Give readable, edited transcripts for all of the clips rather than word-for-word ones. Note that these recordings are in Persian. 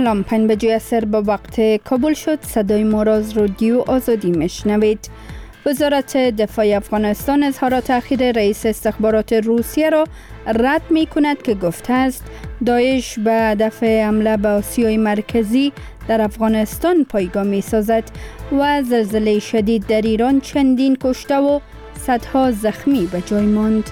سلام، 5 بجه عصر به وقت کابل شد. صدای ما را از رادیو آزادی میشنوید. وزارت دفاع افغانستان اظهارات اخیر رئیس استخبارات روسیه را رد می کند که گفته است داعش به هدف حمله به آسیای مرکزی در افغانستان پایگاه می سازد و زلزله شدید در ایران چندین کشته و صدها زخمی به جای ماند.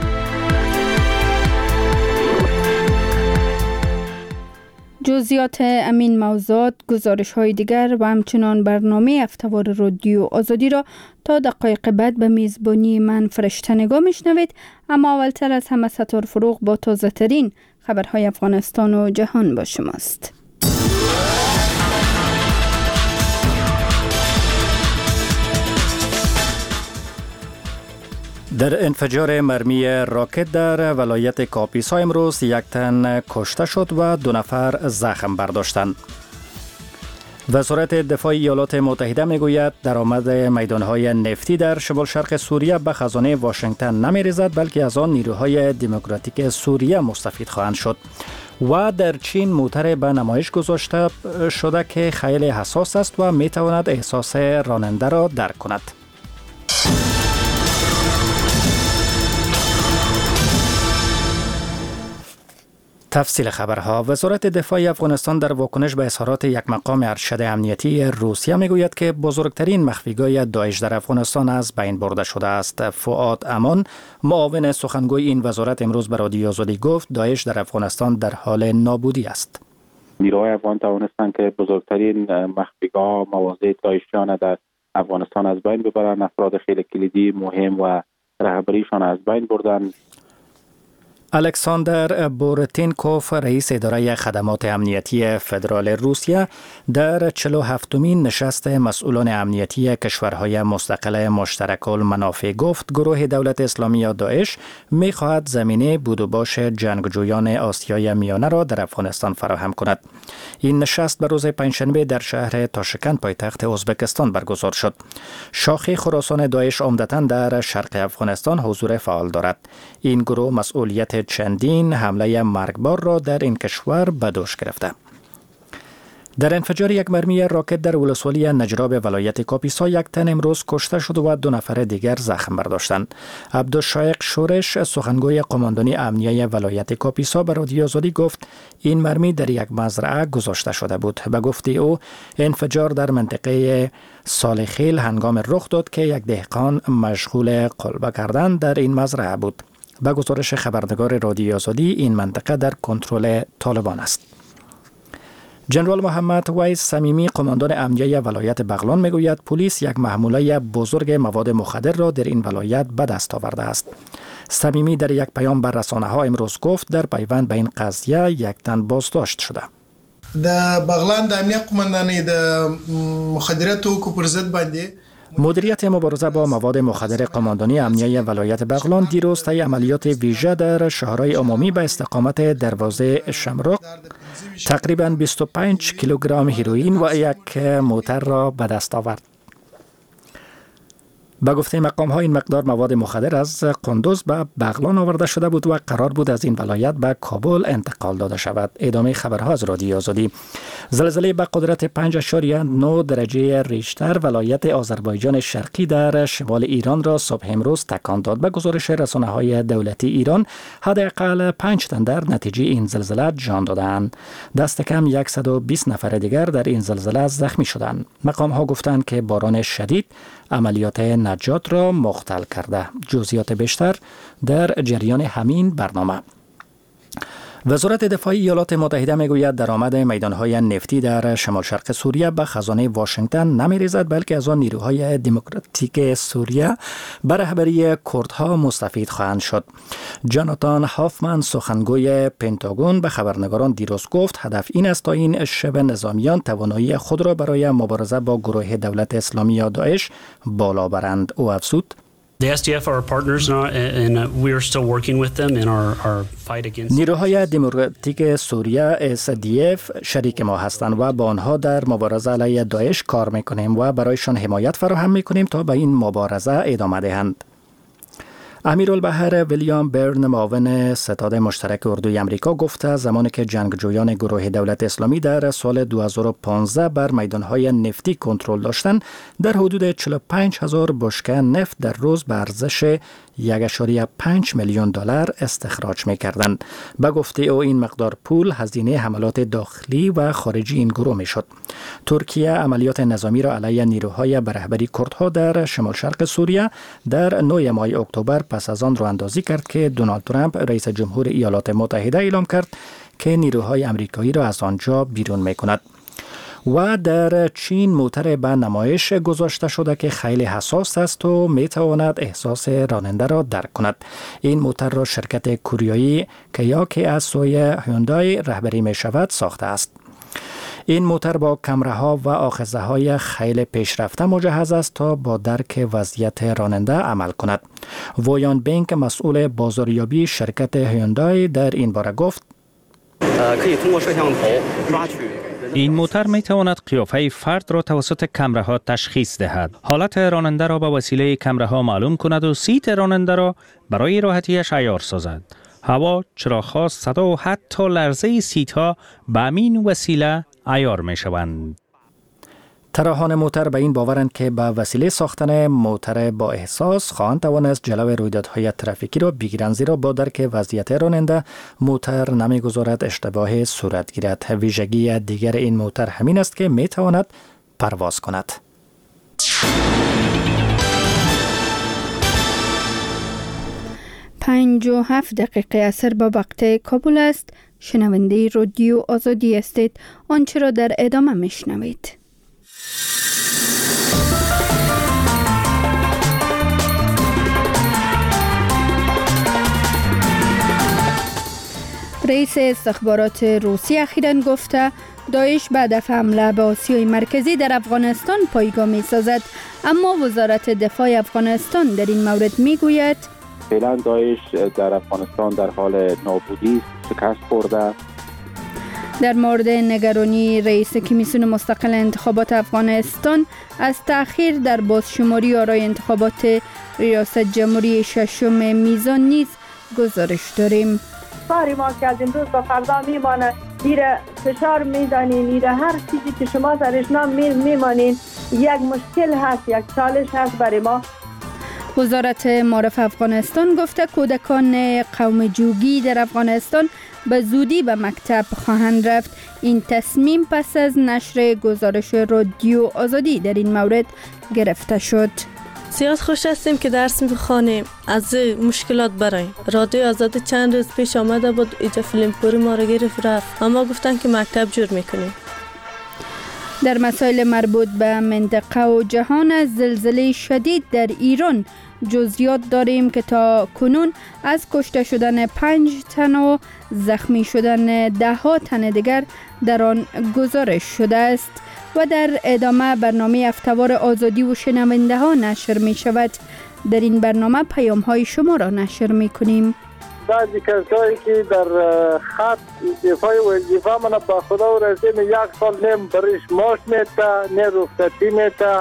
جزئیات امین موضوعات، گزارش های دیگر و همچنان برنامه هفته‌وار رادیو آزادی را تا دقایق بعد به میزبانی من فرشته نگاه میشنوید. اما اولتر از همه ستار فروغ با تازه ترین خبرهای افغانستان و جهان با شماست. در انفجار مرمی راکت در ولایت کاپیسا امروز یک تن کشته شد و 2 نفر زخم برداشتند. وزارت دفاع ایالات متحده میگوید درآمد میدانهای نفتی در شمال شرق سوریه به خزانه واشنگتن نمی‌ریزد، بلکه از آن نیروهای دموکراتیک سوریه مستفید خواهند شد. و در چین موتر به نمایش گذاشته شده که خیلی حساس است و میتواند احساس راننده را درک کند. تفصیل خبرها. وزارت دفاع افغانستان در واکنش به اظهارات یک مقام ارشد امنیتی روسیه میگوید که بزرگترین مخفیگاه داعش در افغانستان از بین برده شده است. فؤاد امان، معاون سخنگوی این وزارت، امروز به رادیو آزادی گفت داعش در افغانستان در حال نابودی است. نیروهای افغان توانستند که بزرگترین مخفیگاه مواضع داعشیان در افغانستان از بین ببرند. افراد خیلی کلیدی مهم و رهبریشان از بین بردن. الکساندر بورتینکوف، رئیس اداره خدمات امنیتی فدرال روسیه، در 47مین نشست مسئولان امنیتی کشورهای مستقل مشترک المنافع گفت گروه دولت اسلامی یا داعش می‌خواهد زمینه بود و باش جنگجویان آسیای میانه را در افغانستان فراهم کند. این نشست به روز پنجشنبه در شهر تاشکند پایتخت ازبکستان برگزار شد. شاخه خراسان داعش عمدتاً در شرق افغانستان حضور فعال دارد. این گروه مسئولیت چندین حمله مرگبار را در این کشور به دوش گرفته. در انفجار یک مرمی راکت در ولسوالی نجراب ولایت کاپیسا یک تن امروز کشته شد و 2 نفر دیگر زخم برداشتند. عبدالشایق شورش، سخنگوی قماندانی امنیه ولایت کاپیسا، به رادیو آزادی گفت این مرمی در یک مزرعه گذاشته شده بود. به گفته او انفجار در منطقه سالخیل هنگام رخ داد که یک دهقان مشغول قلبه کردن در این مزرعه بود. به گزارش خبرنگار رادیو آزادی این منطقه در کنترل طالبان است. جنرال محمد ویس صمیمی، قماندان امنیه ولایت بغلان، میگوید پلیس یک محموله بزرگ مواد مخدر را در این ولایت به دست آورده است. صمیمی در یک پیام بر رسانه‌ها امروز گفت در پیوند به این قضیه یک تن بازداشت شده. د بغلان د امنیه قماندانی د مخدرات توکو پر ضد باندې مدیریت مبارزه با مواد مخدر قماندانی امنیه ولایت بغلان دیروز طی عملیات ویژه در شهرهای عمومی به استقامت دروازه شمرق تقریباً 25 کیلوگرم هیروئین و یک موتر را به دست آورد. به گفته مقام ها این مقدار مواد مخدر از قندوز به بغلان آورده شده بود و قرار بود از این ولایت به کابل انتقال داده شود. ادامه خبرها از رادیو آزادی. زلزله به قدرت 5.9 درجه ریشتر ولایت آذربایجان شرقی در شمال ایران را صبح امروز تکان داد. به گزارش رسانه‌های دولتی ایران حداقل 5 تن در نتیجه این زلزله جان دادند. دست کم 120 نفر دیگر در این زلزله زخمی شدند. مقام ها گفتند که باران شدید عملیات نجات را مختل کرده. جزئیات بیشتر در جریان همین برنامه. وزارت دفاع ایالات متحده میگوید درآمد میدانهای نفتی در شمال شرق سوریه به خزانه واشنگتن نمی‌ریزد، بلکه از آن نیروهای دموکراتیک سوریه به رهبری کردها مستفید خواهند شد. جاناتان هافمن، سخنگوی پنتاگون، به خبرنگاران دیروز گفت هدف این است تا این شبه نظامیان توانایی خود را برای مبارزه با گروه دولت اسلامی یا داعش بالا برند. او افزود The SDF are our partners and we are still working with them in our fight against. نیروهای دموکراتیک سوریه SDF شریک ما هستند و با آنها در مبارزه علیه داعش کار میکنیم و برایشان حمایت فراهم میکنیم تا به این مبارزه ادامه دهند. امیرالبحر ویلیام برن معاون ستاد مشترک اردوی امریکا گفته زمانی که جنگجویان گروه دولت اسلامی در سال 2015 بر میدانهای نفتی کنترل داشتند در حدود 45,000 بشکه نفت در روز به ارزش 1.5 میلیون دلار استخراج می‌کردند. به گفته او این مقدار پول هزینه حملات داخلی و خارجی این گروه میشد. ترکیه عملیات نظامی را علیه نیروهای به رهبری کردها در شمال شرق سوریه در 9 ماه اکتبر پس از آن راهاندازی کرد که دونالد ترامپ رئیس جمهور ایالات متحده اعلام کرد که نیروهای آمریکایی را از آنجا بیرون می‌کند. و در چین موتر به نمایش گذاشته شده که خیلی حساس است و میتواند احساس راننده را درک کند. این موتر را شرکت کوریایی که از سوی هیوندای رهبری می شود ساخته است. این موتر با کامراها و آخذه‌های خیلی پیشرفته مجهز است تا با درک وضعیت راننده عمل کند. ویان بینک مسئول بازاریابی شرکت هیوندای در این باره گفت: این موتر می تواند قیافه فرد را توسط کامراها تشخیص دهد. حالت راننده را به وسیله کامراها معلوم کند و سیت راننده را برای راحتیش عیار سازد. هوا، چراغ‌ها، صدا و حتی لرزه سیت‌ها به همین وسیله عیار می شوند. طراحان موتر به این باورند که با وسیله ساختن موتر با احساس خواهند توانست جلو رویدادهای ترافیکی را بگیرند، زیرا با درک وضعیت راننده موتر نمیگذارد اشتباه صورت گیرد. ویژگی دیگر این موتر همین است که می تواند پرواز کند. 57 دقیقه اثر با وقت کابل است. شنونده رادیو آزادی هستید. آنچه را در ادامه میشنوید. رئیس استخبارات روسیه اخیراً گفته داعش به هدف حمله به آسیای مرکزی در افغانستان پایگاه می سازد، اما وزارت دفاع افغانستان در این مورد می گوید فعلا داعش در افغانستان در حال نابودی شکست خورده. در مورد نگرانی رئیس کمیسیون مستقل انتخابات افغانستان از تأخیر در بازشماری آرای انتخابات ریاست جمهوری ششم میزان نیز گزارش داریم. کاری ما که از امروز تا فردا میمانه، میره فشار میدانین، میره هر چیزی که شما سرش میمانین یک مشکل هست، یک چالش هست برای ما. وزارت معارف افغانستان گفته کودکان قوم جوگی در افغانستان به زودی به مکتب خواهند رفت. این تصمیم پس از نشر گزارش رادیو آزادی در این مورد گرفته شد. زیاد خوش هستیم که درس میخوانیم، از مشکلات برایم. رادیو آزادی چند روز پیش آمده بود، اینجا فیلم پوری ما را گرفت رفت، اما گفتن که مکتب جور میکنیم. در مسائل مربوط به منطقه و جهان از زلزله شدید در ایران جزئیات داریم که تا کنون از کشته شدن 5 تن و زخمی شدن 10 تن دیگر در آن گزارش شده است. و در ادامه برنامه هفته‌وار آزادی و شنونده ها نشر می شود. در این برنامه پیام های شما را نشر می کنیم. بعضی کسایی که در خط دفاع وظیفه من با خدا و رسیم 1 سال نیم برش ماش میته، نه رخصتی میته.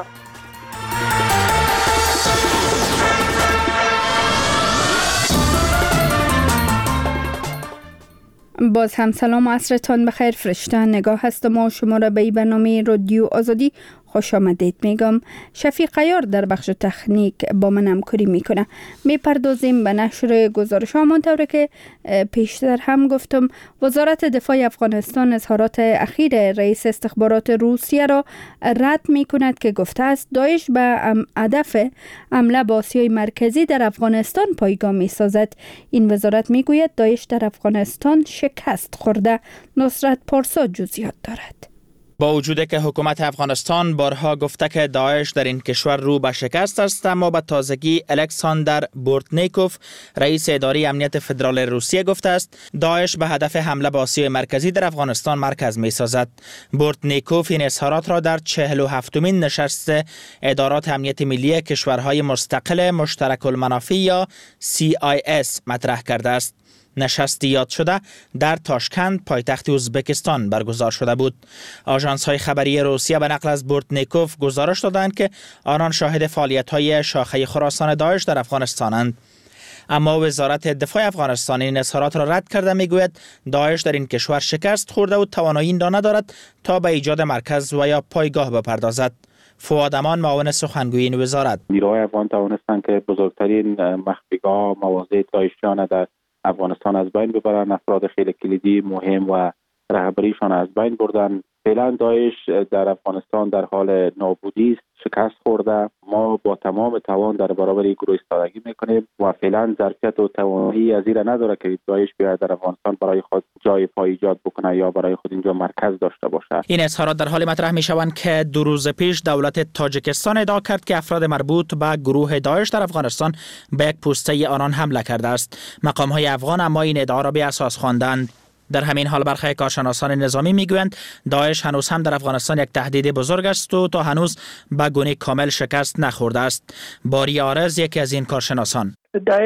باز هم سلام و عصرتان بخیر. فرشته نگاه هستم و شما را به این برنامه رادیو آزادی خوش آمدید میگم. شفیق عیار در بخش تکنیک با من همکاری میکنه. میپردازیم به نشر گزارش ها. همانطور که پیشتر هم گفتم، وزارت دفاع افغانستان اظهارات اخیر رئیس استخبارات روسیه را رد میکند که گفته است داعش به هدف حمله به آسیای مرکزی در افغانستان پایگاه میسازد. این وزارت میگوید داعش در افغانستان شکست خورده. نصرت پارسا جزئیات دارد. با وجود که حکومت افغانستان بارها گفته که داعش در این کشور رو به شکست است، اما به تازگی الکساندر بورتنیکوف رئیس اداره امنیت فدرال روسیه گفته است داعش به هدف حمله به آسیای مرکزی در افغانستان مرکز می سازد. بورتنیکوف این اظهارات را در 47مین نشست ادارات امنیت ملی کشورهای مستقل مشترک المنافع یا CIS مطرح کرده است. نشست یاد شده در تاشکند پایتخت ازبکستان برگزار شده بود. آژانس‌های خبری روسیه به نقل از بورتنیکوف گزارش دادند که آنان شاهد فعالیت‌های شاخه خراسان داعش در افغانستانند. اما وزارت دفاع افغانستان این اظهارات را رد کرده. میگوید داعش در این کشور شکست خورده و توانایی این را ندارد تا به ایجاد مرکز و یا پایگاه بپردازد. فؤاد امان، معاون سخنگوی این وزارت: نیروهای افغان توانستند که بزرگترین مخفیگاه مواضع داعشیان در افغانستان از بین ببرند. افراد خیلی کلیدی مهم و رهبریشان از بین بردن. فعلا داعش در افغانستان در حال نابودی است، شکست خورده. ما با تمام توان در برابر این گروه ایستادگی میکنیم و فعلا ظرفیت و توانایی از این نداره که داعش بیاید در افغانستان برای خود جای پای ایجاد بکنه یا برای خود اینجا مرکز داشته باشه. این اظهارات در حال مطرح میشوند که 2 روز پیش دولت تاجیکستان ادعا کرد که افراد مربوط به گروه داعش در افغانستان به یک پوسته آنان حمله کرده است. مقام‌های افغان اما این ادعا را بی اساس خواندند. در همین حال برخی کارشناسان نظامی میگویند داعش هنوز هم در افغانستان یک تهدید بزرگ است و تا هنوز به گونه کامل شکست نخورده است. باری آرز یکی از این کارشناسان: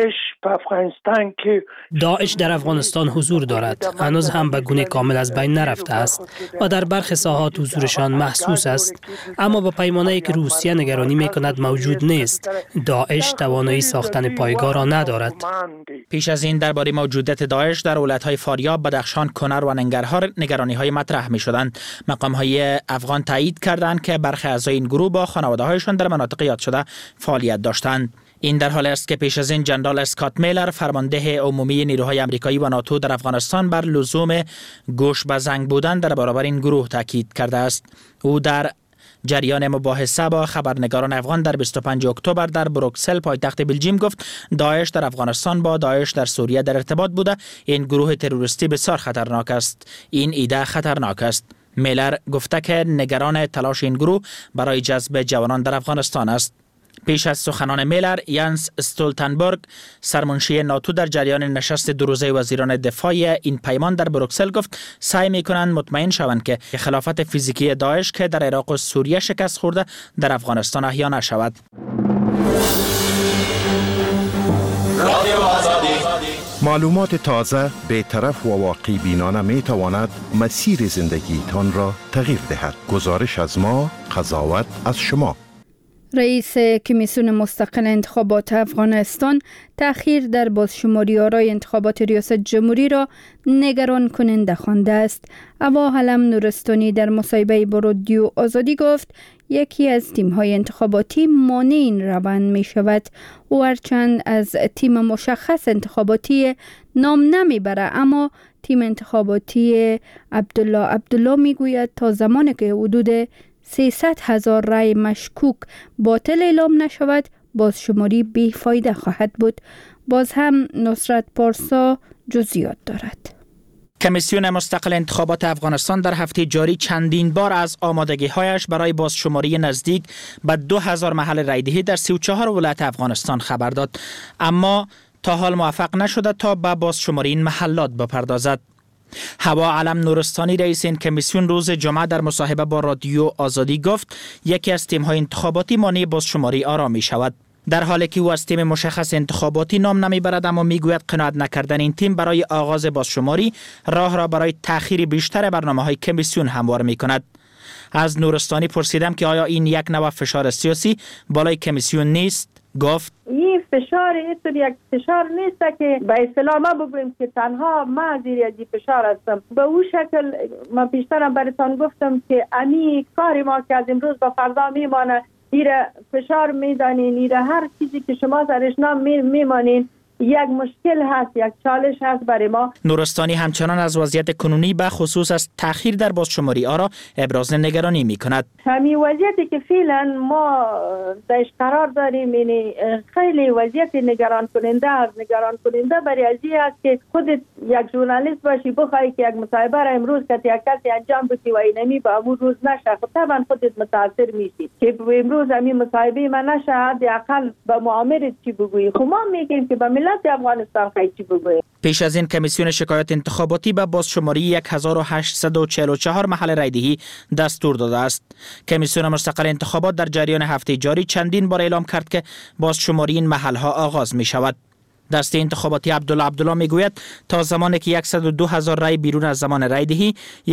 داعش در افغانستان حضور دارد، هنوز هم به گونه کامل از بین نرفته است و در برخی ساحات حضورشان محسوس است، اما با پیمانه‌ای که روسیه نگرانی می‌کند موجود نیست. داعش توانایی ساختن پایگاه را ندارد. پیش از این درباره موجودیت داعش در ولایت‌های فاریاب، بدخشان، کنر و ننگرهار نگرانی‌های مطرح می‌شدند. مقام‌های افغان تایید کردند که برخی اعضای این گروه با خانواده‌هایشان در مناطق یاد شده فعالیت داشتند. این در حالی است که پیش از این جنرال اسکات میلر، فرمانده عمومی نیروهای آمریکایی و ناتو در افغانستان، بر لزوم گوش به زنگ بودن در برابر این گروه تاکید کرده است. او در جریان مباحثه با خبرنگاران افغان در 25 اکتبر در بروکسل پایتخت بلژیم گفت داعش در افغانستان با داعش در سوریه در ارتباط بوده. این گروه تروریستی بسیار خطرناک است. این ایده خطرناک است. میلر گفته که نگران تلاش این گروه برای جذب جوانان در افغانستان است. پیش از سخنان میلر، یانس استولتنبرگ، سرمنشی ناتو، در جریان نشست 2 روزه وزیران دفاع این پیمان در بروکسل گفت سعی می‌کنند مطمئن شوند که خلافت فیزیکی داعش که در عراق و سوریه شکست خورده در افغانستان احیا نشود. معلومات تازه، بی‌طرف و واقعی بینانه می‌تواند مسیر زندگیتان را تغییر دهد. گزارش از ما، قضاوت از شما. رئیس کمیسیون مستقل انتخابات افغانستان تأخیر در بازشماری آرای انتخابات ریاست جمهوری را نگران کننده خوانده است. اوا حلم نورستانی در مصاحبه با رادیو آزادی گفت یکی از تیم‌های انتخاباتی مانع این روند می شود. او هرچند از تیم مشخص انتخاباتی نام نمیبره، اما تیم انتخاباتی عبدالله میگوید تا زمانی که حدود 300,000 رای مشکوک باطل اعلام نشود بازشماری بی‌فایده خواهد بود. باز هم نصرت پارسا جزئیات دارد. کمیسیون مستقل انتخابات افغانستان در هفته جاری چندین بار از آمادگی‌هایش برای بازشماری نزدیک به 2000 محل رایدهی در 34 ولایت افغانستان خبر داد، اما تا حال موفق نشده تا به بازشماری این محلات بپردازد. هوا علم نورستانی رئیس این کمیسیون روز جمعه در مصاحبه با رادیو آزادی گفت یکی از تیم‌های انتخاباتی مانع بازشماری آرا می شود. در حالی که او از تیم مشخص انتخاباتی نام نمیبرد، اما میگوید قناعت نکردن این تیم برای آغاز بازشماری راه را برای تأخیر بیشتر برنامه‌های کمیسیون هموار می‌کند. از نورستانی پرسیدم که آیا این یک نوع فشار سیاسی بالای کمیسیون نیست؟ گفت این فشار یک فشار نیست که به اصطلاح ما بگوییم که تنها ما زیر از فشار هستم. به او شکل ما بیشترم براتون گفتم که امی کاری ما که از امروز به فردا میمانه، ایره فشار میدانین، ایره هر چیزی که شما سرش نام میمانین یک مشکل هست، یک چالش هست برای ما. نورستانی همچنان از وضعیت کنونی به خصوص از تأخیر در بازشماری آرا ابراز نگرانی می کند. همین وضعیتی که فعلا ما درش قرار داریم یعنی خیلی وضعیت نگران کننده برای ازی است که خودت یک ژورنالیست باشی بخوای که یک مصاحبه را امروز که یک کسی انجام بدی و اینمی به امروز روز نشه، خب طبعا خودت متاثر میشی که امروز همین مصاحبه من نشه، حداقل به معاملت چی بگویی. خب ما میگیم که به افغانستان چی بگوییم. پیش از این کمیسیون شکایات انتخاباتی به بازشماری 1844 محل رایدهی دستور داده است. کمیسیون مستقل انتخابات در جریان هفته جاری چندین بار اعلام کرد که بازشماری این محلها آغاز می شود. دسته انتخاباتی عبدالله میگوید تا زمانی که 102,000 رای بیرون از زمان رای دهی،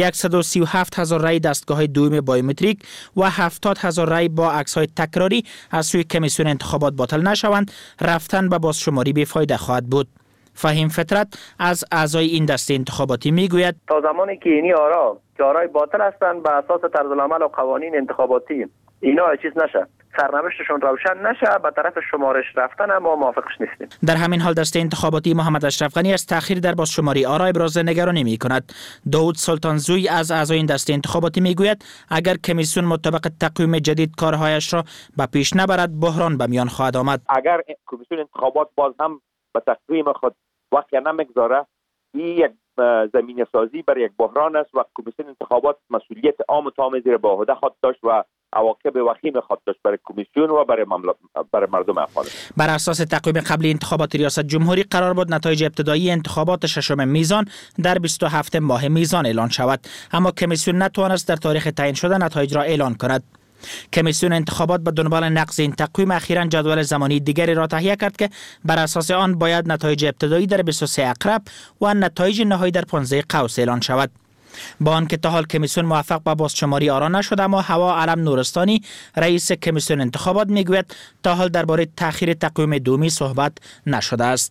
137,000 رای دستگاه دوم بایومتریک و 70,000 رای با عکس‌های تکراری از سوی کمیسیون انتخابات باطل نشوند، رفتن به بازشماری بیفایده خواهد بود. فهیم فطرت از اعضای این دسته انتخاباتی میگوید تا زمانی که اینی آرا که آرای باطل هستند به اساس طرز العمل و قوانین انتخاباتی اینا چیز نشه، سرنوشتشون روشن نشه، به طرف شمارش رفتن ما موافقش نیستیم. در همین حال دسته انتخاباتی محمد اشرف غنی از تأخیر در بازشماری آرا ابراز نگرانی می‌کند. داود سلطانزوی از اعضای این دسته انتخاباتی میگوید اگر کمیسیون مطابق تقویم جدید کارهایش را به پیش نبرد بحران به میان خواهد آمد. اگر کمیسیون انتخابات باز هم به تقویم خود وقت نمیگذاره، این یک زمینه سازی برای یک بحران است و کمیسیون انتخابات مسئولیت عام تام زیر به عهده خود داشت و عواقب وخیم خود داشت برای کمیسیون و برای مردم افغانستان. بر اساس تقویم قبلی انتخابات ریاست جمهوری قرار بود نتایج ابتدایی انتخابات ششم میزان در 27 ماه میزان اعلان شود، اما کمیسیون نتوانست در تاریخ تعیین شده نتایج را اعلان کند. کمیسیون انتخابات به دنبال نقض این تقویم اخیراً جدول زمانی دیگری را تهیه کرد که بر اساس آن باید نتایج ابتدایی در 23 اقرب و نتایج نهایی در 15 قوس اعلان شود. با آنکه تا حال کمیسیون موفق به بازشماری آرا نشد، اما هوا علم نورستانی رئیس کمیسیون انتخابات میگوید تا حال درباره تأخیر تقویم دومی صحبت نشده است.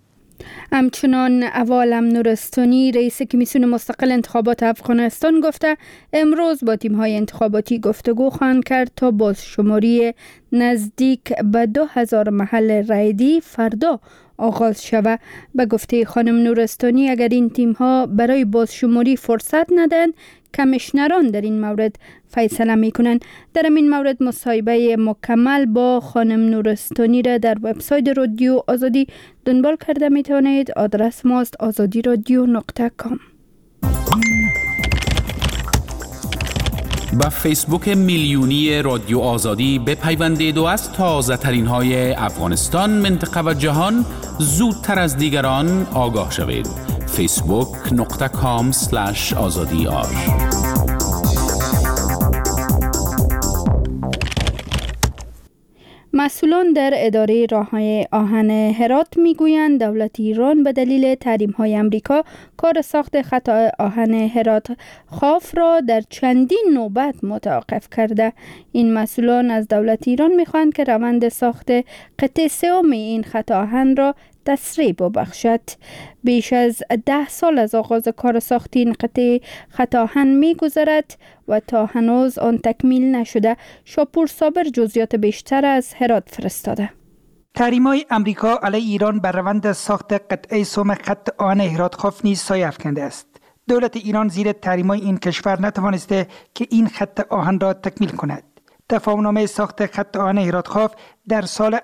همچنان عوالم نورستانی رئیس کمیسیون مستقل انتخابات افغانستان گفته امروز با تیم‌های انتخاباتی گفتگو خواهند کرد تا بازشماری نزدیک به 2000 محل رایدی فردا آغاز شود. به گفته خانم نورستانی اگر این تیم‌ها برای بازشماری فرصت ندهند کمیشنران در این مورد فیصله میکنند. در این مورد مصاحبه مکمل با خانم نورستانی را در وبسایت رادیو آزادی دنبال کرده میتوانید. آدرس ماست azadiradio.com. با فیسبوک میلیونی رادیو آزادی بپیوندید و از تازه ترین های افغانستان، منطقه و جهان زودتر از دیگران آگاه شوید. facebook.com/azadiar. مسئولان در اداره راه‌های آهن هرات میگویند دولت ایران به دلیل تحریم‌های امریکا کار ساخت خط آهن هرات خاف را در چندین نوبت متوقف کرده. این مسئولان از دولت ایران می‌خواهند که روند ساخت قطعه سوم این خط آهن را تسریع ببخشد. بیش از 10 سال از آغاز کار ساخت این قطعه خط آهن می‌گذرد و تا هنوز آن تکمیل نشده. شاپور صابر جزئیات بیشتر از هرات فرستاده. تحریم‌های آمریکا علیه ایران بر روند ساخت قطعه سوم خط آهن هرات خاف نیز سایه افکنده است. دولت ایران زیر تحریم‌های این کشور نتوانسته که این خط آهن را تکمیل کند. تفاهم‌نامه ساخت خط آهن هرات خاف در سال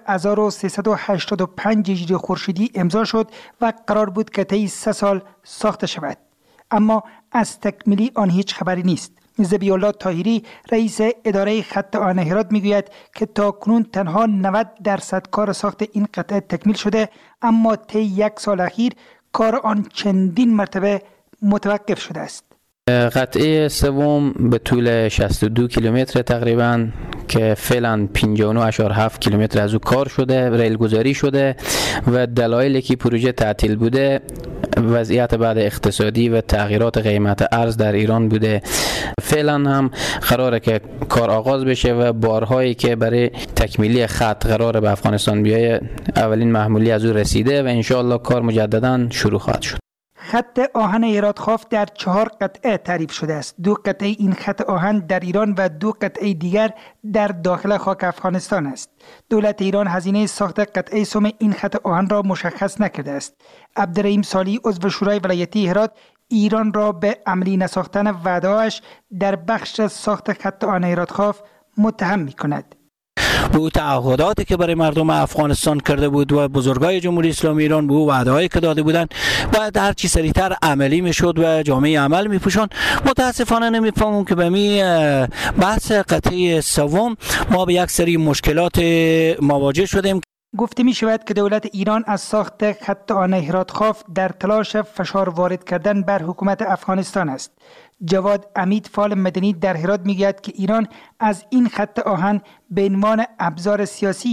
1385 هجری خورشیدی امضا شد و قرار بود که طی 3 سال ساخته شود، اما از تکمیلی آن هیچ خبری نیست. ذبیح الله طاهری رئیس اداره خط آهن هرات میگوید که تا کنون تنها 90% کار ساخت این قطعه تکمیل شده، اما طی 1 سال اخیر کار آن چندین مرتبه متوقف شده است. قطعه سوم به طول 62 کیلومتر تقریبا که فعلا 59.7 کیلومتر از او کار شده، ریل گذاری شده و دلایلی که پروژه تعطیل بوده وضعیت بعد اقتصادی و تغییرات قیمت ارز در ایران بوده. فعلا هم قراره که کار آغاز بشه و بارهایی که برای تکمیلی خط قراره به افغانستان بیایه اولین محمولی از او رسیده و انشاءالله کار مجددا شروع خواهد شد. خط آهن هرات خاف در 4 قطعه تعریف شده است. 2 قطعه این خط آهن در ایران و 2 قطعه دیگر در داخل خاک افغانستان است. دولت ایران هزینه ساخت قطعه سوم این خط آهن را مشخص نکرده است. عبدالرحیم سالی عضو شورای ولایتی هرات ایران را به عملی نساختن وعده‌اش در بخش ساخت خط آهن هرات خاف متهم می‌کند. به تعهداتی که برای مردم افغانستان کرده بود و بزرگای جمهوری اسلامی ایران به وعده‌هایی که داده بودند باید هر چی سریعتر عملی میشد و جامعه عمل میپوشاند. متاسفانه نمیفهمم که به می بحث قطعه سوم ما به یک سری مشکلات مواجه شدیم. گفته می شود که دولت ایران از ساخت خط آهن هرات خاف در تلاش فشار وارد کردن بر حکومت افغانستان است. جواد امید فعال مدنی در هرات میگوید که ایران از این خط آهن به عنوان ابزار سیاسی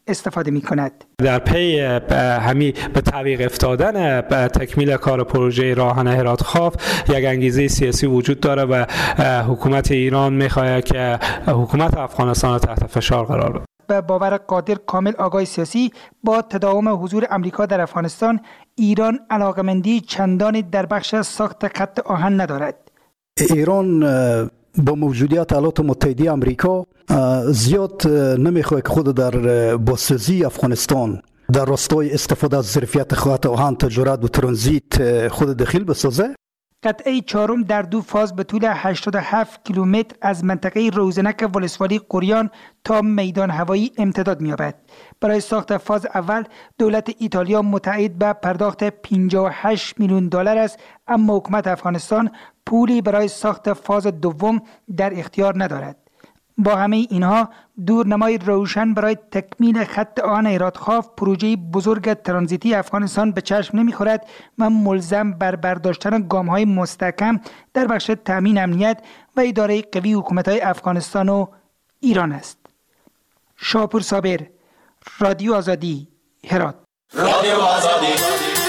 استفاده می کند. در پی همی به تعویق افتادن تکمیل کار پروژه راهن هرات خاف یک انگیزه سیاسی وجود داره و حکومت ایران می‌خواهد که حکومت افغانستان تحت فشار قرار بده. به باور قادر کامل آگاه سیاسی، با تداوم حضور امریکا در افغانستان، ایران علاقمندی چندانی در بخش ساخت خط آهن ندارد. ایران با موجودیت ایالات متحده آمریکا زیاد نمیخواد که خود در بازسازی افغانستان در راستای استفاده از ظرفیت خط آهن تجارت و ترانزیت خود دخیل بسازه. قطعه چهارم در 2 فاز به طول 87 کیلومتر از منطقه روزنک ولسوالی قریان تا میدان هوایی امتداد می‌یابد. برای ساخت فاز اول دولت ایتالیا متعهد به پرداخت 58 میلیون دلار است، اما حکومت افغانستان پولی برای ساخت فاز دوم در اختیار ندارد. با همه اینها دورنمای روشن برای تکمیل خط آهن هرات خاف، پروژه بزرگ ترانزیتی افغانستان، به چشم نمیخورد و ملزم بر برداشتن گام‌های مستحکم در بخش تامین امنیت و اداره قوی حکومت‌های افغانستان و ایران است. شاپور صابر، رادیو آزادی، هرات. رادیو آزادی.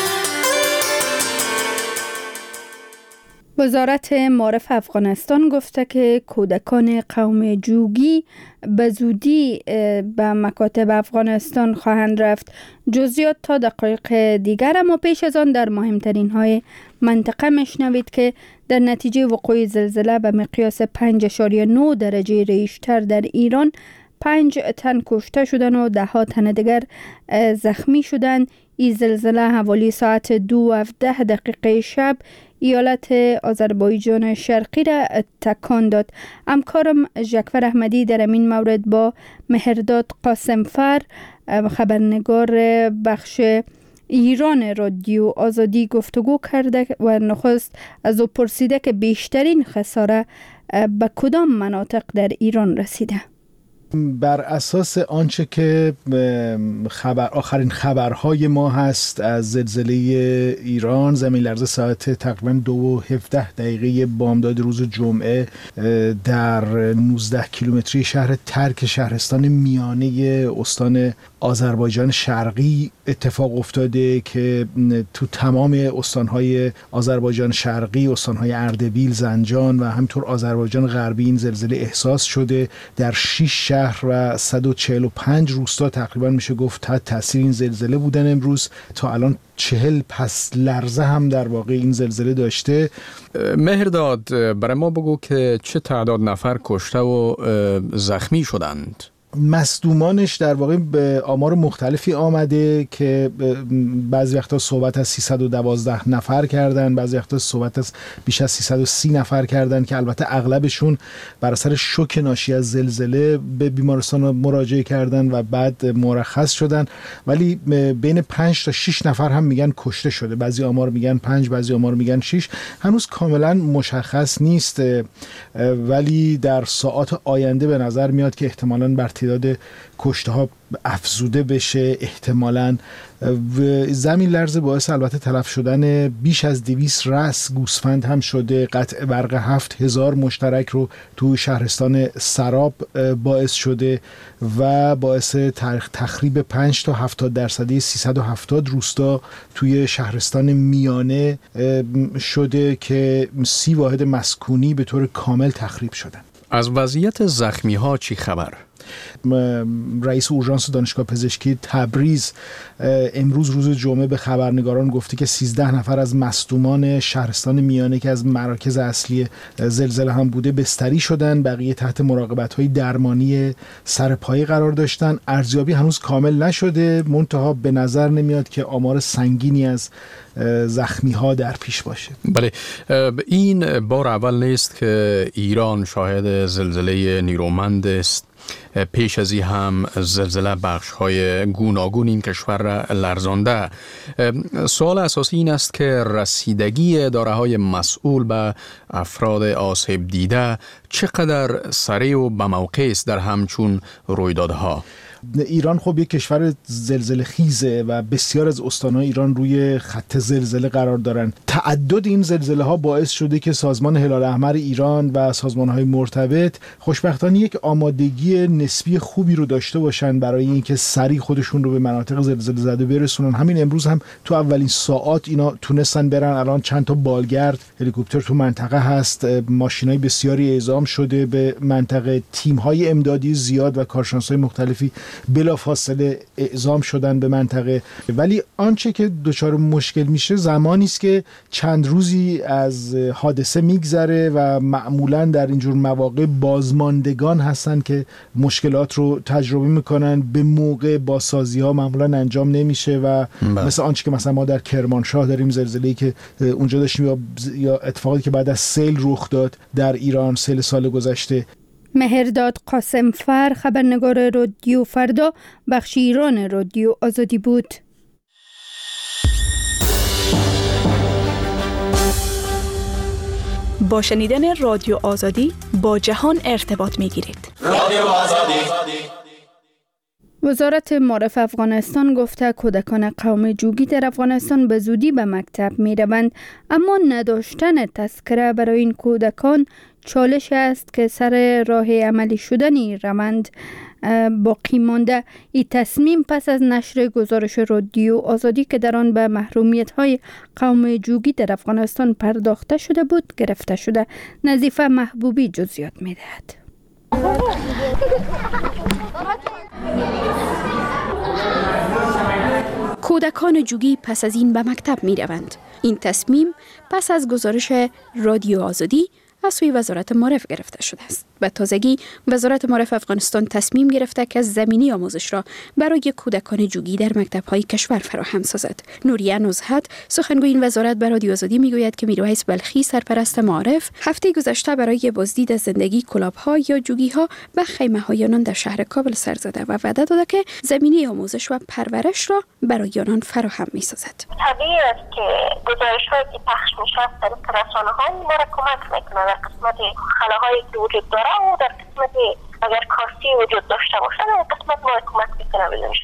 وزارت معارف افغانستان گفته که کودکان قوم جوگی به زودی به مکاتب افغانستان خواهند رفت. جزئیات تا دقایق دیگر، اما پیش از آن در مهمترین های منطقه میشنوید که در نتیجه وقوع زلزله به مقیاس 5.9 درجه ریشتر در ایران 5 تن کشته شدند و 10 تن دیگر زخمی شدند. این زلزله حوالی ساعت 2:17 شب ایالت آذربایجان شرقی را تکان داد. همکارم ژکفر احمدی در این مورد با مهرداد قاسمفر، خبرنگار بخش ایران رادیو آزادی، گفتگو کرده و نخست از او پرسیده که بیشترین خساره به کدام مناطق در ایران رسیده. بر اساس آنچه که آخرین خبرهای ما هست از زلزله ایران، زمین لرزه ساعت تقریبا 2:17 بامداد روز جمعه در 19 کیلومتری شهر ترک شهرستان میانه استان آذربایجان شرقی اتفاق افتاده که تو تمام استانهای آذربایجان شرقی، استانهای اردبیل، زنجان و همینطور آذربایجان غربی این زلزله احساس شده. در 6 شهر و 145 روستا تقریبا میشه گفت تحت تاثیر این زلزله بودن. امروز تا الان 40 پس لرزه هم در واقع این زلزله داشته. مهرداد، برای ما بگو که چه تعداد نفر کشته و زخمی شدند؟ مصدومانش در واقع به آمار مختلفی آمده که بعضی وقتا صحبت از 312 نفر کردن، بعضی وقتا صحبت از بیش از 330 نفر کردن که البته اغلبشون بر اثر شوک ناشی از زلزله به بیمارستان مراجعه کردن و بعد مرخص شدن، ولی بین 5 تا 6 نفر هم میگن کشته شده. بعضی آمار میگن 5، بعضی آمار میگن 6. هنوز کاملا مشخص نیست، ولی در ساعات آینده به نظر میاد که احتمالاً بر تعداد کشته ها افزوده بشه. احتمالاً زمین لرزه باعث البته تلف شدن بیش از 200 رأس گوسفند هم شده. قطع برق 7000 مشترک رو تو شهرستان سراب باعث شده و باعث تخریب 5 تا 70% 370 روستا توی شهرستان میانه شده که 30 واحد مسکونی به طور کامل تخریب شدن. از وضعیت زخمی ها چی خبر؟ رئیس اورژانس دانشگاه پزشکی تبریز امروز روز جمعه به خبرنگاران گفته که 13 نفر از مصدومان شهرستان میانه که از مراکز اصلی زلزله هم بوده بستری شدن، بقیه تحت مراقبت‌های درمانی سرپایی قرار داشتن. ارزیابی هنوز کامل نشده، منتها به نظر نمیاد که آمار سنگینی از زخمی ها در پیش باشه. بله، این بار اول نیست که ایران شاهد زلزله نیرومند است. پیش از این هم زلزله بخش‌های گوناگون این کشور را لرزانده. سوال اساسی این است که رسیدگی اداره‌های مسئول به افراد آسیب دیده چقدر سریع و به موقع است در همچون رویدادها؟ ایران خب یک کشور زلزله خیزه و بسیار از استان‌های ایران روی خط زلزله قرار دارن. تعدد این زلزله ها باعث شده که سازمان هلال احمر ایران و سازمان‌های مرتبط خوشبختانه یک آمادگی نسبی خوبی رو داشته باشن برای اینکه سریع خودشون رو به مناطق زلزله زده برسونن. همین امروز هم تو اولین ساعات اینا تونستن برن. الان چند تا بالگرد هلیکوپتر تو منطقه هست، ماشینای بسیاری اعزام شده به منطقه، تیم‌های امدادی زیاد و کارشناسای مختلفی بلافاصله اعزام شدن به منطقه. ولی آنچه که دچار مشکل میشه زمانی است که چند روزی از حادثه میگذره و معمولا در اینجور مواقع بازماندگان هستن که مشکلات رو تجربه میکنن. به موقع بازسازی‌ها معمولا انجام نمیشه و مثل آنچه که مثلا ما در کرمانشاه داریم، زلزله‌ای که اونجا داشتیم یا اتفاقی که بعد از سیل رخ داد در ایران سیل سال گذشته. مهرداد قاسمفر، خبرنگار رادیو فردا، بخش ایران رادیو آزادی بود. با شنیدن رادیو آزادی با جهان ارتباط می‌گیرید. رادیو آزادی. وزارت معارف افغانستان گفته کودکان قوم جوگی در افغانستان به زودی به مکتب می روند، اما نداشتن تذکره برای این کودکان چالش است که سر راه عملی شدن این روند باقی مانده. این تصمیم پس از نشر گزارش رادیو آزادی که در آن به محرومیت‌های قوم جوگی در افغانستان پرداخته شده بود گرفته شده. نظیفه محبوبی جزئیات می‌دهد. کودکان جوگی پس از این به مکتب می روند. این تصمیم پس از گزارش رادیو آزادی از سوی وزارت معارف گرفته شده است. به تازگی وزارت معارف افغانستان تصمیم گرفته که زمینی آموزش را برای کودکان جوگی در مکتب‌های کشور فراهم سازد. نوریه نزهت، سخنگوی این وزارت، به رادیو آزادی میگوید که میرویس بلخی، سرپرست معارف، هفته گذشته برای بازدید زندگی کلاب‌ها یا جوگی‌ها به خیمه‌های آنان در شهر کابل سر زده و وعده داده که زمینی آموزش و پرورش را برای آنان فراهم می‌سازد. طبیعی است که گزارش‌هایی که پخش می‌شود در رسانه‌ها ما را کمک می‌کند در قسمت خلاهایی که وجود داره و در قسمت اگر کارتی وجود داشته باشه در قسمت ما کمک میکنه بلنشه.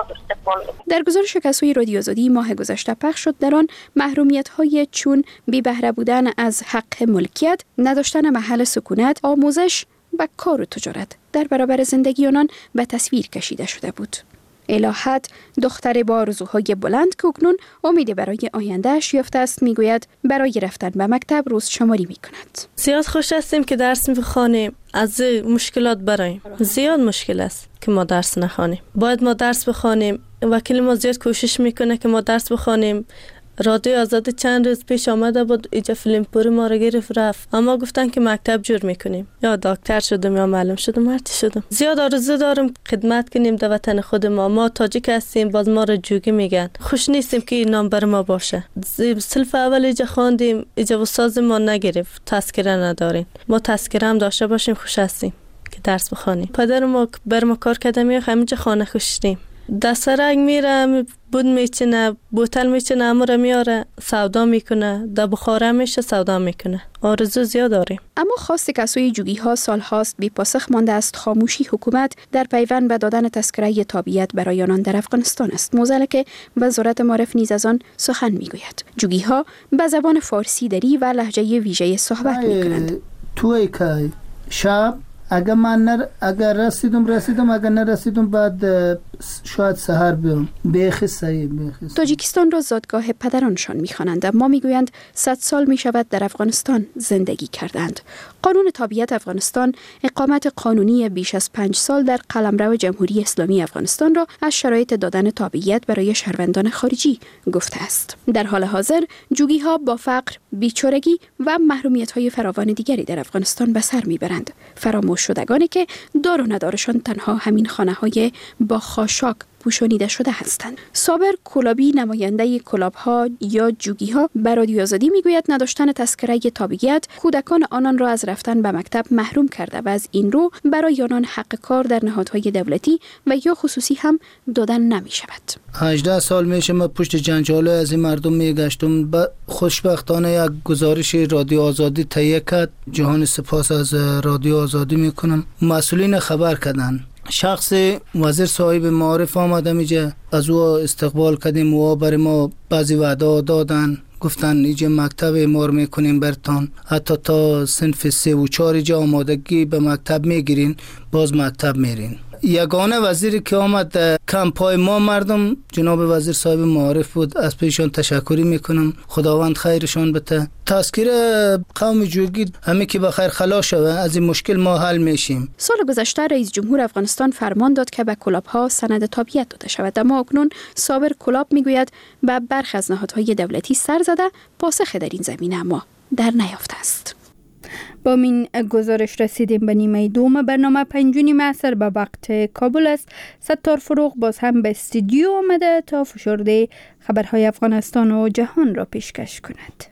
در گزارش که از سوی رادیو آزادی ماه گذشته پخش شد، در آن محرومیت‌های چون بی بهره بودن از حق ملکیت، نداشتن محل سکونت، آموزش و کار و تجارت در برابر زندگی آنان به تصویر کشیده شده بود. الهت، دختر با آرزوهای بلند که اکنون امیدی برای آینده‌اش یافته است، میگوید برای رفتن به مکتب روز شماری میکند. زیاد خوش هستیم که درس میخوانیم، از مشکلات برایم. زیاد مشکل است که ما درس نخوانیم. باید ما درس بخوانیم. وکیل ما زیاد کوشش میکنه که ما درس بخوانیم. رادیو آزادی چند روز پیش آمده بود، اینجا فیلم پوری ما رو گرفت رفت، اما گفتن که مکتب جور میکنیم. یا دکتر شدم یا معلم شدم، هر چی شدم. زیاد آرزو دارم خدمت کنیم در وطن خود ما تاجیک هستیم، باز ما رو جوگی میگن. خوش نیستیم که این نام بر ما باشه. صنف اول اینجا خواندیم، اینجا استاد ما نگرفت، تذکره نداریم. ما تذکره هم داشته باشیم خوش هستیم که درس بخوانیم. پدر ما بر ما کار کرده همینجا خانه خوشتیم. دست رنگ میره، بود میچنه، بوتل میچنه، امور میاره، سودا میکنه، در بخاره میشه سودا میکنه. آرزو زیاد داریم. اما خواست که سوی جوگی ها سال هاست بی پاسخ مانده است. خاموشی حکومت در پیوند به دادن تذکره تابعیت برای آنان در افغانستان است. موزل که وزارت معارف نیز از آن سخن میگوید. جوگی ها به زبان فارسی دری و لهجه ویژه صحبت میکنند. توی که شب اگر رسیدم اگر نرسیدم بعد شاید سحر بیام. بیخی صحیح. تاجیکستان را زادگاه پدرانشان می‌خوانند، اما میگویند 100 سال می‌شود در افغانستان زندگی کردند. قانون تابعیت افغانستان اقامت قانونی بیش از 5 سال در قلمرو جمهوری اسلامی افغانستان را از شرایط دادن تابعیت برای شهروندان خارجی گفته است. در حال حاضر جوگی‌ها با فقر، بیچارگی و محرومیت‌های فراوان دیگری در افغانستان به سر می‌برند. فراموش شدگانی که دار و ندارشان تنها همین خانه‌های با خاشاک پوشانیده شده هستند. صابر کلابی، نماینده کلاب‌ها یا جوگی‌ها، به رادیو آزادی میگوید نداشتن تذکره تابعیت کودکان آنان را از رفتن به مکتب محروم کرده و از این رو برای آنان حق کار در نهادهای دولتی و یا خصوصی هم دادن نمی شود. 18 سال میشه من پشت جنجال از این مردم میگشتم. خوشبختانه یک گزارش رادیو آزادی تهیه کرد. جهان سپاس از رادیو آزادی میکنم. مسئولین خبر کردن شخص وزیر صاحب معارف آمده میجه، از او استقبال کردیم و برای ما بعضی وعده دادن، گفتن اینجا مکتب امار میکنیم برتان، حتی تا صنف 3 و 4 جا آمادگی به مکتب میگیرین، باز مکتب میرین. یگانه وزیری که آمد کمپای ما مردم جناب وزیر صاحب معارف بود، از پیشان تشکری میکنم، خداوند خیرشان بده. تذکیر قوم جوگی همه که بخیر خلاص شوه، از این مشکل ما حل میشیم. سال گذشته رئیس جمهور افغانستان فرمان داد که به کلاب ها سند تابعیت داده شود، اما اکنون صابر کلاب میگوید به برخی از نهادهای دولتی سر زده، پاسخ در این زمینه اما در نیافته است. با این گزارش رسیدیم به نیمه دوم برنامه. 5:30 عصر به وقت کابل است. ستار فروغ باز هم به استودیو آمده تا فشرده خبرهای افغانستان و جهان را پیشکش کند.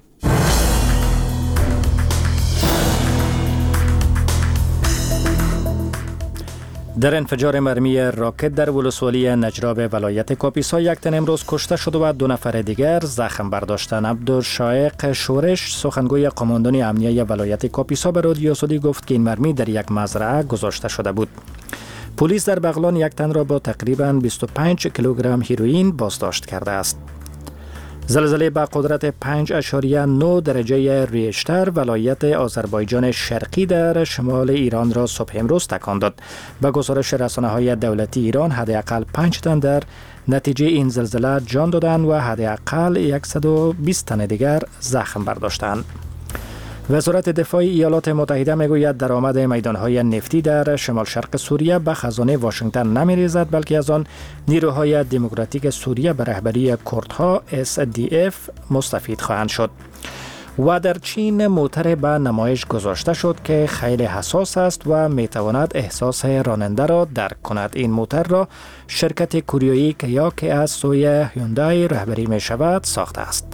در انفجار مرمی راکت در ولسوالی نجراب ولایت کاپیسا 1 تن امروز کشته شده و 2 نفر دیگر زخم برداشتند. عبدالشایق شورش سخنگوی قماندان امنیه ولایت کاپیسا به رادیو آزادی گفت که این مرمی در یک مزرعه گذاشته شده بود. پلیس در بغلان 1 تن را با تقریباً 25 کیلوگرم هیروئین بازداشت کرده است. زلزله با قدرت 5.9 درجه ریشتر ولایت آذربایجان شرقی در شمال ایران را صبح امروز تکان داد. به گزارش رسانه‌های دولتی ایران حداقل 5 تن در نتیجه این زلزله جان دادند و حداقل 120 تن دیگر زخم برداشتند. وزارت دفاع ایالات متحده میگوید درآمد میدانهای نفتی در شمال شرق سوریه به خزانه واشنگتن نمیریزد، بلکه از آن نیروهای دموکراتیک سوریه به رهبری کردها SDF مستفید خواهند شد. و در چین موتر به نمایش گذاشته شد که خیلی حساس است و میتواند احساس راننده را درک کند. این موتر را شرکت کوریایی کیا که از سوی هیوندای رهبری می شود ساخته است.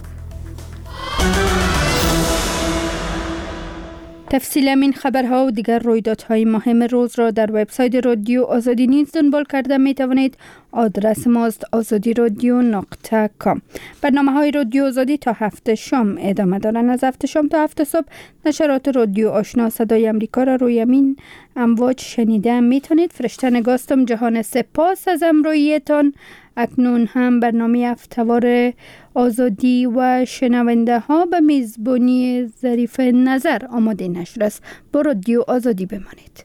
تفصیل این خبرها و دیگر رویدادهای مهم روز را در وبسایت رادیو آزادی نیز دنبال کرده می توانید. آدرس ماست azadiradyo.com. برنامه‌های رادیو آزادی تا 7 شام ادامه دارند. از 7 شام تا 7 صبح نشرات رادیو آشنا صدای امریکا را روی این امواج شنیده می توانید. فرشته نگاستم جهان سپاس از امرویتان. اکنون هم برنامه هفته‌وار آزادی و شنونده ها به میزبانی ظریف نظر آماده نشر است. با رادیو آزادی بمانید.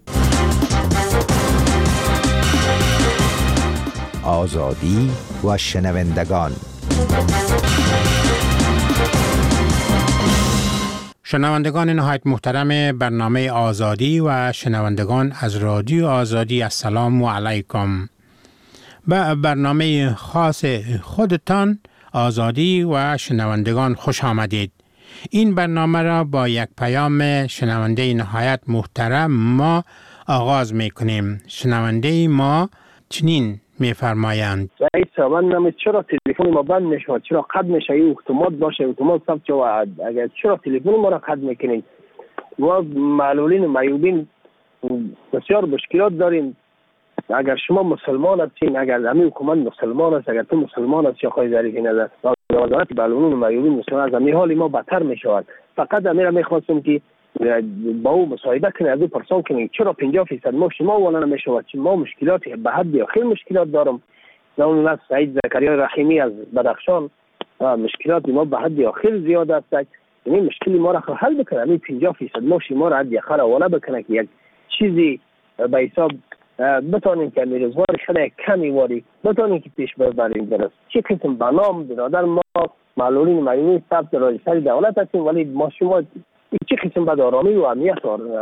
آزادی و شنوندگان. شنوندگان نهایت محترم برنامه آزادی و شنوندگان از رادیو آزادی، السلام علیکم. به برنامه خاص خودتان آزادی و شنوندگان خوش آمدید. این برنامه را با یک پیام شنونده نهایت محترم ما آغاز می کنیم. شنونده ما چنین می فرمایند: رئیس من چرا تلفن ما بند میشه؟ چرا قطع میشه؟ این اتومات باشه، اتومات ثبت شود. اگر چرا تلفن ما را قطع میکنید؟ ما معلولین معیوبین بسیار مشکلات داریم. اگر شما مسلمان هستین، اگر همین حکومت مسلمان است، اگر تو مسلمان هستی آقای ظریف نظر، وزارت معلولین و معیوبین مسلمان از همین حال ما بدتر میشود. فقط امیر میخواستم که با او مصاحبه کنید، از او پرسان کنید چرا 50% ما شما والا نمیشود؟ ما مشکلاتی به حد اخیر مشکلات دارم. اون ناس سعید زکریا رحیمی از بدخشان مشکلات ما به حد اخیر زیاد است. یعنی مشکلی ما را حل بکنه. همین 50% ما شما را حد اخیر والا بکنه که یک چیزی به حساب بتانیم که میرزوار شده کمی واری بتانیم که پیش ببریم. درست چه قسم بنام برادر ما معلولین معیوبین ثبت راجستر دولت هستیم، ولی ما شما چه قسم به آرامی و امنیت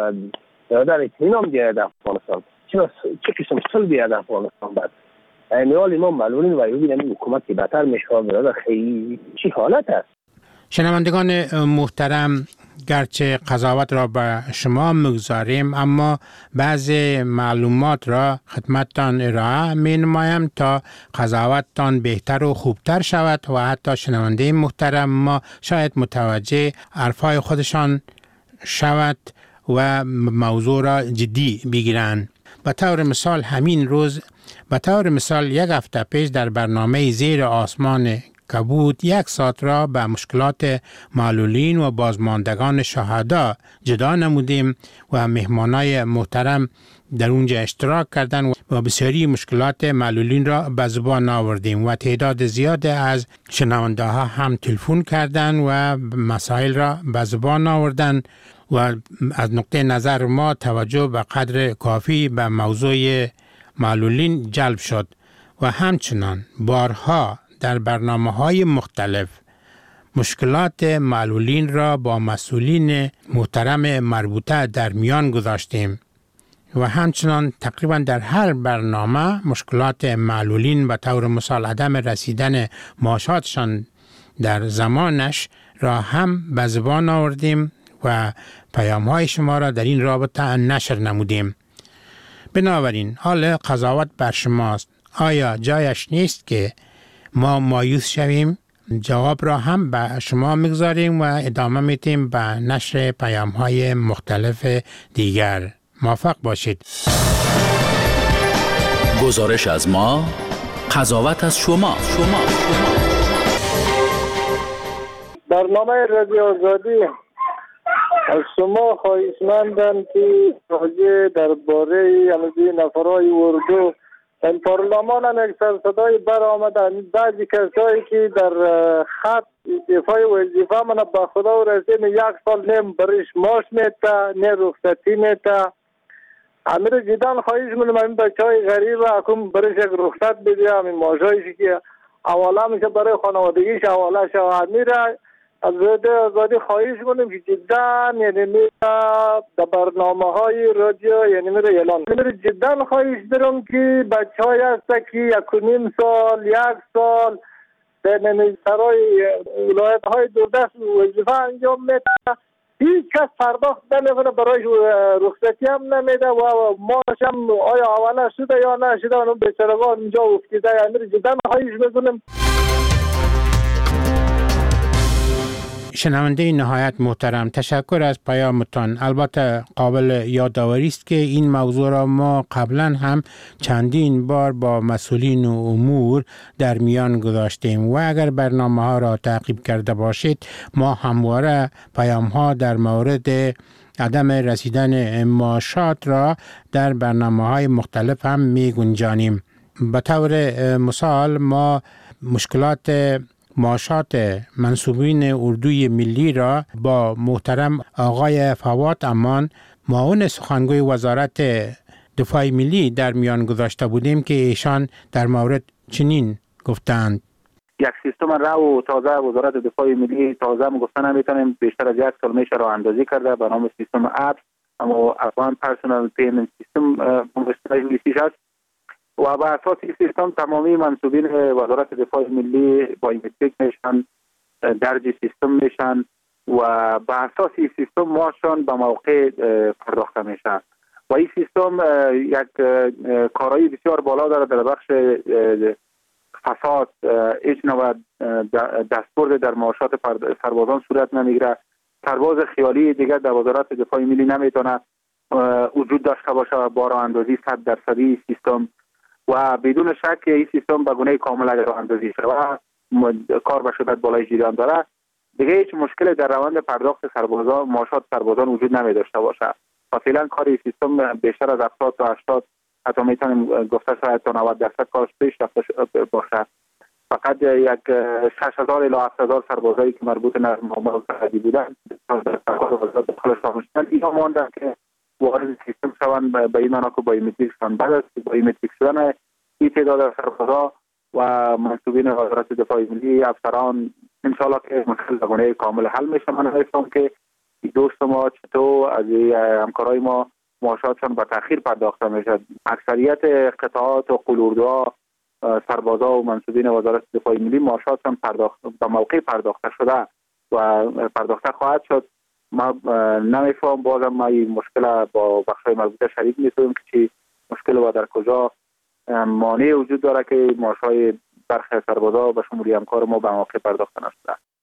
برادر اطمینان بیاید افغانستان؟ چه قسم صلح بیاید افغانستان؟ بعد امیال ما معلولین معیوبین همین حکومت که بهتر میشه برادر خیلی چی حالت است؟ شنوندگان محترم، گرچه قضاوت را به شما مگذاریم، اما بعضی معلومات را خدمتتان ارائه می نمایم تا قضاوتتان بهتر و خوبتر شود و حتی شنونده محترم ما شاید متوجه حرفای خودشان شود و موضوع را جدی بگیرند. به طور مثال همین روز، به طور مثال 1 هفته پیش در برنامه زیر آسمان کبود 1 ساعت را به مشکلات معلولین و بازماندگان شهدا جدا نمودیم و مهمانای محترم در اونجا اشتراک کردند و بسیاری مشکلات معلولین را به زبان آوردیم و تعداد زیاد از شنونده ها هم تلفن کردند و مسائل را به زبان آوردند و از نقطه نظر ما توجه به قدر کافی به موضوع معلولین جلب شد و همچنان بارها در برنامه‌های مختلف مشکلات معلولین را با مسئولین محترم مربوطه در میان گذاشتیم و همچنان تقریبا در هر برنامه مشکلات معلولین به طور مثال عدم رسیدن معاشاتشان در زمانش را هم به زبان آوردیم و پیام‌های شما را در این رابطه نشر نمودیم. بنابراین حال قضاوت بر شماست. آیا جایش نیست که ما مایوس شویم؟ جواب را هم به شما میگذاریم و ادامه میتیم به نشر پیام‌های مختلف دیگر. موفق باشید. گزارش از ما، قضاوت از شما. برنامه رادیو آزادی از شما خواهشمندم که راجع درباره همین نفرای اردو این پارلمان هم یک صدای بر آمدن. بعضی کسایی که در خط دفاع وظیفه من با خدا رسیم 1 سال نیم برش ماش میتا نه رخصتی میتا. امیر جدا خواهش منم این بچه های غریب حکوم برش یک رخصت بده. همین ماشایشی که اولا میشه برای خانوادگیش اولا شو. امیر از آزادی خواهش کنیم که جدا یعنی میره در برنامه های رادیو یعنی میره اعلان میره. جدا خواهش دارم که بچه های هسته که 1.5 سال 1 سال در سرای ولایت های دوردست وظیفه انجام میده، هیچ کس پرداخت نمیکنه برای رخصتی هم نمیده و ماش هم آیا اولا شده یا نشده اون بیچارگان اینجا افتیده. یعنی جدا خواهش میکنم. شنونده نهایت محترم، تشکر از پیامتان. البته قابل یادآوری است که این موضوع را ما قبلا هم چندین بار با مسئولین امور در میان گذاشتیم و اگر برنامه ها را تعقیب کرده باشید ما همواره پیام ها در مورد عدم رسیدن معاشات را در برنامه های مختلف هم می گنجانیم. به طور مثال ما مشکلات معاشات منصوبین اردوی ملی را با محترم آقای فواد امان معاون سخنگوی وزارت دفاع ملی در میان گذاشته بودیم که ایشان در مورد چنین گفتند: یک سیستم رو تازه وزارت دفاع ملی تازه گفتن نمیتونیم بیشتر از 1 سال میشه راه اندازی کرده به نام سیستم اپس، اما افغان پرسونال پیمنت سیستم انگلیسیش است و با اساس این سیستم تمامی منصوبین وزارت دفاع ملی بایومتریک میشن، درج سیستم میشن و با اساس این سیستم ماشون به موقع پرداخته میشه و این سیستم یک کارایی بسیار بالا داره در بخش فساد. هیچ نوع دستبرد در معاشات سربازان صورت نمیگیره. سرباز خیالی دیگر در وزارت دفاع ملی نمیتونه وجود داشته باشه با راه اندازی 100% سیستم و بدون شک این سیستم به گونه کامل اگر راه اندازی شده و کار به شدت بالای جریان داره دیگه هیچ مشکل در روند پرداخت سربازان معاشات سربازان وجود نمی داشته باشه. فعلا کار این سیستم بیشتر از 70 تا 80 حتی میتونیم گفته شاید تا 90% کارش پیش رفته باشه. فقط یک 6000 الی 7000 سربازایی که مربوط به معاملات سرحدی بودن اینا ماندن که وارد سیستم شوند به این معنا که بایومتریک شوند. بعد از بایومتریک شدن این تعداد سربازا و منصوبین وزارت دفاع ملی افسران انشاءالله که مشکل به گونه کامل حل میشه. من نمی‌فهمم که دوست ما چطور از همکارای ما معاشاتشان به تأخیر پرداخته میشه. اکثریت قطعات و قلوردوها سربازا و منصوبین وزارت دفاع ملی معاشاتشان به موقع پرداخته شده و پرداخته خواهد شد. ما نمیفهم بازم ما این مشکل با بخشای مربوطه شریک نیستیم که چی مشکل و در کجا مانع وجود داره که معاشهای برخی سربازا به شمولی همکار ما به موقع پرداخته نشده.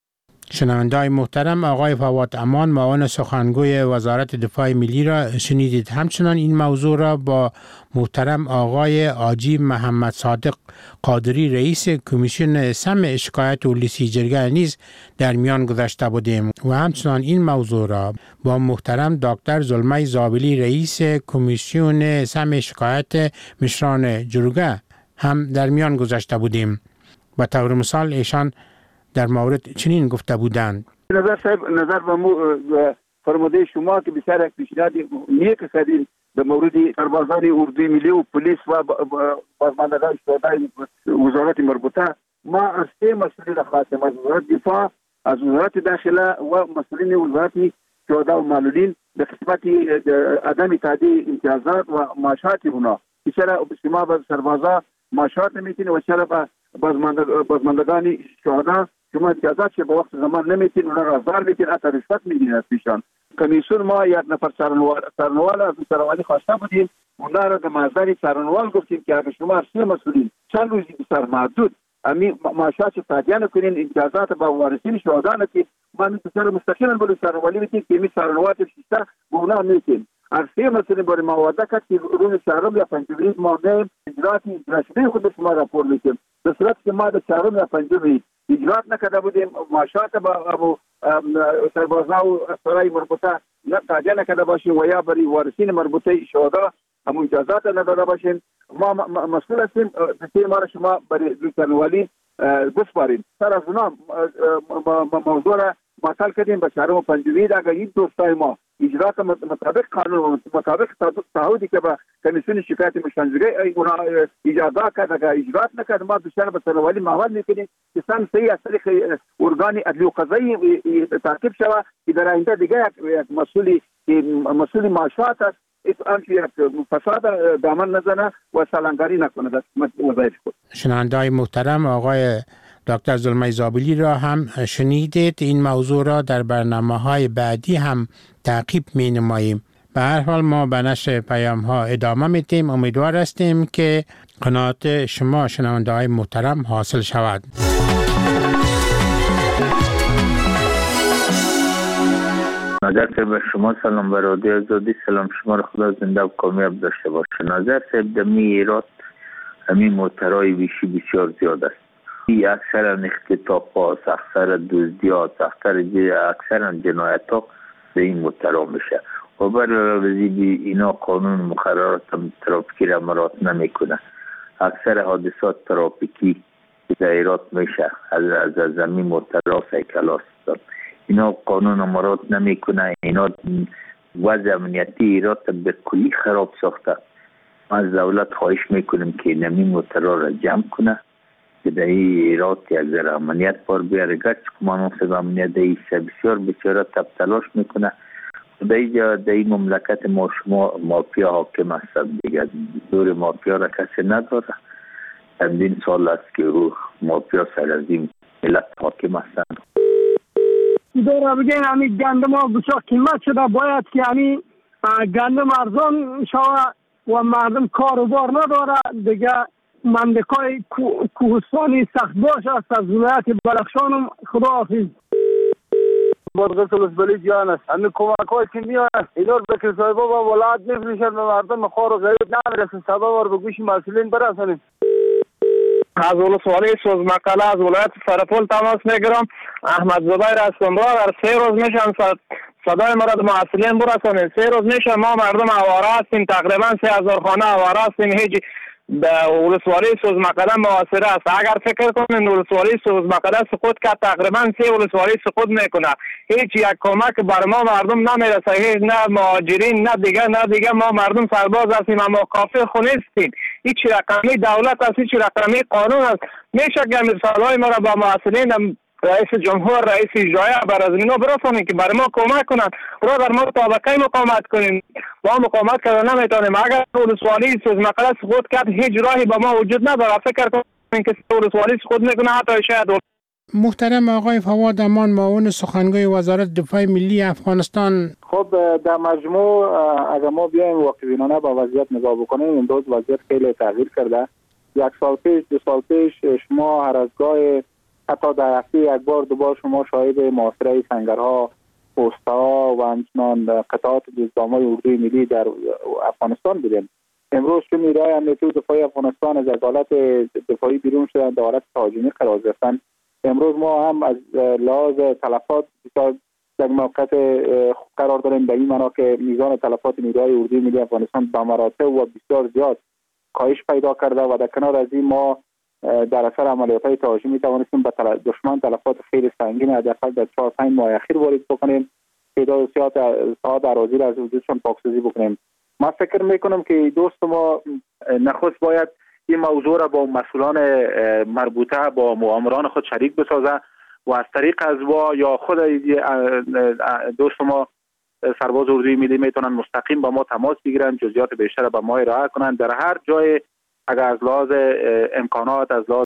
شنونده‌های محترم، آقای فواد امان معاون سخنگوی وزارت دفاع ملی را شنیدید. همچنان این موضوع را با محترم آقای آجی محمد صادق قادری رئیس کمیسیون سمع شکایت و لیسی جرگه نیز در میان گذاشته بودیم و همچنان این موضوع را با محترم دکتر زلمه زابلی رئیس کمیسیون سمع شکایت مشران جرگه هم در میان گذاشته بودیم. به طور مثال ایشان در مورد چنین گفته بودند: نظر به فرموده شما که بسیار یک پیشنهاد نیک کردین در مورد سربازان اردوی ملی و پلیس و بازماندگان شهدای وزارت مربوطه، ما از سه مسئولین خواستیم، از وزارت دفاع، از وزارت داخله و مسئولین وزارت شهدا و معلولین به قسمت عدم تعدی امتیازات و معاشات اونا که چرا شما به سربازا معاشات نمیتین و چرا به بازماندگان شهدا شما امتیازات که به وقت زمان نمیتین اونا را ازدار میتین، حتی رشوت میگیرین از پیشان. کمیسیون ما یک نفر سرنوال از سرنوالی خواسته بودیم، اونا را در مزدر سرنوال گفتیم که اگر شما سه مسئولین چند روزی بسر محدود امی معاشات تعدیه نکنین، امتیازات با وارثین شهدا نکنین، ما میتونیم مستقیما بلو سرنوالی میتین که می سرنوات شیسته به اونا میتین. ارسیه مسئولین برای مواده کرد که روز چهارم یا پنجم ما نیم اجراتی رسمی خود شما راپور میکنیم. به صورت که ما در چهارم یا پنجم اجرات نکرده بودیم، معاشات با سربازا و اسرای مربوطه تعدیه نکرده باشیم و یا برای وارثین مربوطه شهدا هم امتیازات نداده باشیم، ما مسئول هستیم که ما را شما برای سرنوالی بسپاریم. سر از اونا موضوع را معطل کردیم به چهارم و پنجم. اگر این دوستای ما اجرات مطابق قانون و مطابق تعهدی که با کمیسیون شکایت مشرانجوی اونا اجازه کرد، اگر اجرات نکرد ما بیشتر به سرنوالی معامل میکنیم که سن صحیح از طریق ارگان عدلی و قضایی تعقیب شود که در آینده دیگه یک مسئول معاشات است یک فساد دامن نزنه و سالنگاری نکنه در وظایف خود. شنونده‌های محترم، آقای دکتر زلمه زابلی را هم شنیدید. این موضوع را در برنامه‌های بعدی هم تعقیب می‌نماییم. به هر حال ما به نشر پیام‌ها ادامه میدیم. امیدوار هستیم که قناعت شما شنونده‌های محترم حاصل شود. نظر به شما سلام، به رادیو آزادی سلام. شما را خدا زنده و کامیاب داشته باشه. نظر دمی ایراد همین موترهای ویشی بسیار زیاد است. اکثرا اختطاف ها، اکثر دزدی ها، اکثرا جنایت ها به این موترها میشه و برای اینا قانون مقررات ترافیکی را مراعات نمیکنه. اکثر حادثات ترافیکی در ایراد میشه از زمین موترها سیکل هست. اینا قانون مراعات نمیکنه. اینا وضع امنیتی ایراد به کلی خراب ساخته. ما از دولت خواهش میکنیم که نمی موترها را جمع کنه که در این ایراد یک ذره امنیت بار بیاره. گرچه که مناسب امنیت در این بسیار بسیار تلاش میکنه. در این مملکت ما شما مافیا حاکم هست دیگه. دور مافیا را کسی نداره. چندین سال است که مافیا سر از این ملت حاکم هستند. داره بگه همین گندم ها بسیار قیمت شده، باید که همین گندم ارزان شود و مردم کاروبار نداره دیگه. مملکای کوهستانی سخت باش است از ولایت بلخشان. خدا حافظ. مرغ سلسبلی جان است. همین کمک های که میاد اینا بکر صاحبا با ولایت نفرشن و مردم خوار و غریب نمیرسن. سبب وار به گوش مسئولین برسانیم. از ولسوالی سوزمقاله از ولایت سرپل تماس میگیرم. احمد زبیر هستم. برادر 3 روز میشن صدای ما را به مسئولین برسانید. 3 روز میشه ما مردم آواره هستیم، تقریبا 3000 خانه آواره هستیم. هیچ به ولسوالی سوزمقاله موثر است. اگر فکر کنین ولسوالی سوزمقاله سقوط کرد تقریبا 3 ولسوالی سقوط میکنه. هیچ یک کمک بر ما مردم نمیرسه، هیچ نه مهاجرین نه دیگه ما مردم سرباز هستیم اما کافی خونستیم. هیچ رقمی دولت است، هیچ رقمی قانون است. میشه که مثالهای ما را با مسئولین رئیس جمهور، رئیس اجرایی بر از اینا برسانیم که برای ما کمک کنند. برادر ما طبقه مقاومت کنیم، ما مقاومت کردن نمیتونیم. اگر ولسوالی سوزمقاله سقوط کرد هیچ راهی با ما وجود نداره. فکر کنیم که ولسوالی سقوط میکنه حتی شاید. محترم آقای فواد امان معاون سخنگوی وزارت دفاع ملی افغانستان، خب در مجموع اگر ما بیایم واقعبینانه با وضعیت نگاه بکنیم، این روز وضعیت خیلی تغییر کرده. 1 سال پیش 2 سال پیش شما هر از گاه حتی در هفته یک بار دو بار شما شاهد محاصره سنگرها، پست‌ها و همچنان قطعات دزدامای اردوی ملی در افغانستان بودیم. امروز چون نیروهای امنیتی و دفاعی افغانستان از حالت دفاعی بیرون شدن، در حالت تهاجمی قرار گرفتن، امروز ما هم از لحاظ تلفات در موقعیت قرار داریم، به این معنا که میزان تلفات نیروهای اردوی ملی افغانستان به مراتب و بسیار زیاد کاهش پیدا کرده و در کنار از این ما در اثر عملیات‌های تهاجمی توانستیم به دشمن تلفات خیلی سنگین حداقل در 4-5 ماه اخیر وارد بکنیم، تعداد ساعات اراضی را از وجودشان پاکسازی بکنیم. من فکر میکنم که دوست ما نخست باید این موضوع را با مسئولان مربوطه با مؤامران خود شریک بسازه و از طریق ازوا یا خود دوست ما سرباز اردوی ملی میتونن مستقیم با ما تماس بگیرن، جزئیات بیشتر به ما ارائه کنن. در هر جای اگر از لحاظ امکانات، از لحاظ